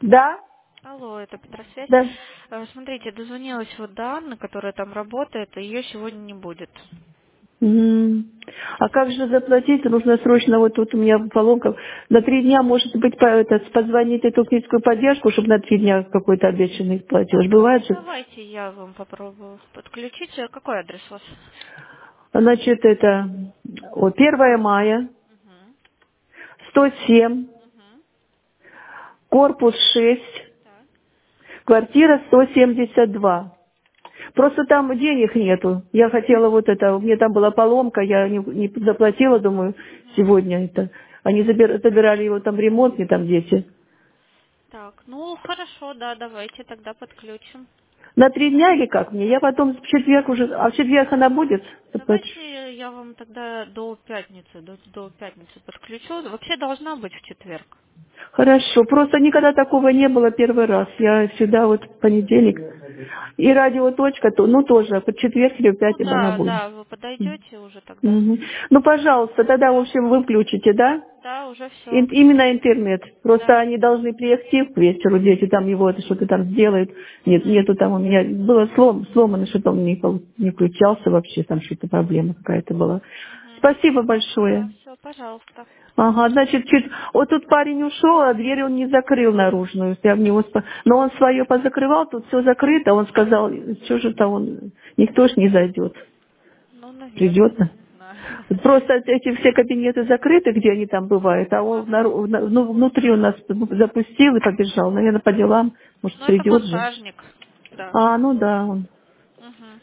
Да? Алло, это Петросвязь. Да. Смотрите, дозвонилась вот до Анны, которая там работает, и ее сегодня не будет. М. А как же заплатить? Нужно срочно, вот тут у меня поломка. На 3 дня, может быть, позвонить эту клиническую поддержку, чтобы на 3 дня какой-то обещанный платеж. Бывает Ну, же? давайте я вам попробую подключить. Какой адрес у вас? Значит, это вот 1 мая, Угу. 107, Угу. корпус 6, Так. квартира 172. Просто там денег нету. Я хотела вот это, у меня там была поломка, я не заплатила, думаю, Угу. сегодня это. Они забирали его там в ремонт, мне там дети. Так, ну хорошо, да, давайте тогда подключим. На 3 дня или как мне? Я потом в четверг уже, а в четверг она будет? Заплачу. Давайте я вам тогда до пятницы подключу. Вообще должна быть в четверг. Хорошо, просто никогда такого не было первый раз. Я всегда вот в понедельник. И радиоточка, ну тоже, под четверг или в Ну пятницу она да, будет. да, вы подойдете уже тогда. Мгм. Ну, пожалуйста, тогда, в общем, вы включите, да? Да, уже все. Именно интернет. Просто Да. они должны приехать к вечеру, дети там его это что-то там сделают. Нет, Угу. нету там у меня, было сломано, что-то он не включался вообще, там что-то проблема какая-то была. Угу. Спасибо большое. Да, все, пожалуйста. Ага, значит, вот тут парень ушел, а дверь он не закрыл наружную. Я в него Но он свое позакрывал, тут все закрыто. Он сказал, что же то он, никто ж не зайдет. Ну, наверное, Придет. я не знаю. Просто эти все кабинеты закрыты, где они там бывают, а он Ага. ну, внутри он нас запустил и побежал. Наверное, по делам, может, Ну, это придет же. массажник. Да. А, ну да. Угу.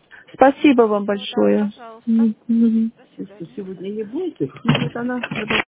Спасибо вам Все, да, большое. пожалуйста. Мгм. До свидания. Сегодня не будет их? Нет, она